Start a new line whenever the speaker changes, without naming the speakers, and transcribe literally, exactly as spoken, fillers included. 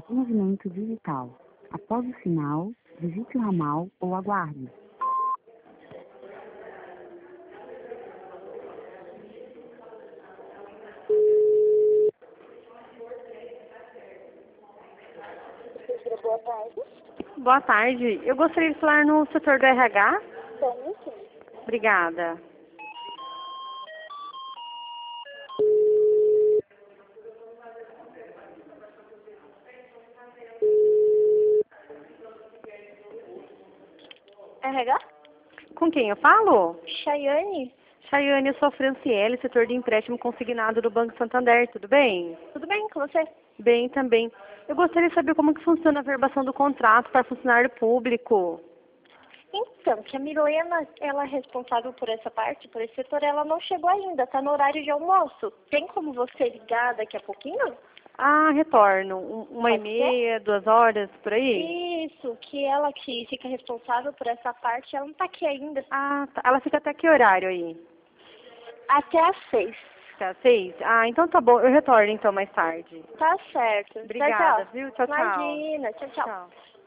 Movimento digital. Após o sinal, visite o ramal ou aguarde.
Boa tarde.
Boa tarde. Eu gostaria de falar no setor do R H.
Tenho sim.
Obrigada.
R H?
Com quem eu falo?
Chayane?
Chayane, eu sou a Franciele, setor de empréstimo consignado do Banco Santander. Tudo bem?
Tudo bem com você?
Bem também. Eu gostaria de saber como que funciona a verbação do contrato para funcionário público.
Então, que a Milena, ela é responsável por essa parte, por esse setor, ela não chegou ainda, tá no horário de almoço. Tem como você ligar daqui a pouquinho?
Ah, retorno. Um- Uma e
Pode
meia, duas horas, por aí?
Isso, que ela que fica responsável por essa parte, ela não tá aqui ainda.
Ah, tá. Ela fica até que horário aí?
Até às seis.
Até às seis? Ah, então tá bom. Eu retorno então mais tarde.
Tá certo.
Obrigada,
Tchau, tchau.
viu? Tchau, tchau.
Imagina. Tchau, tchau.
Tchau.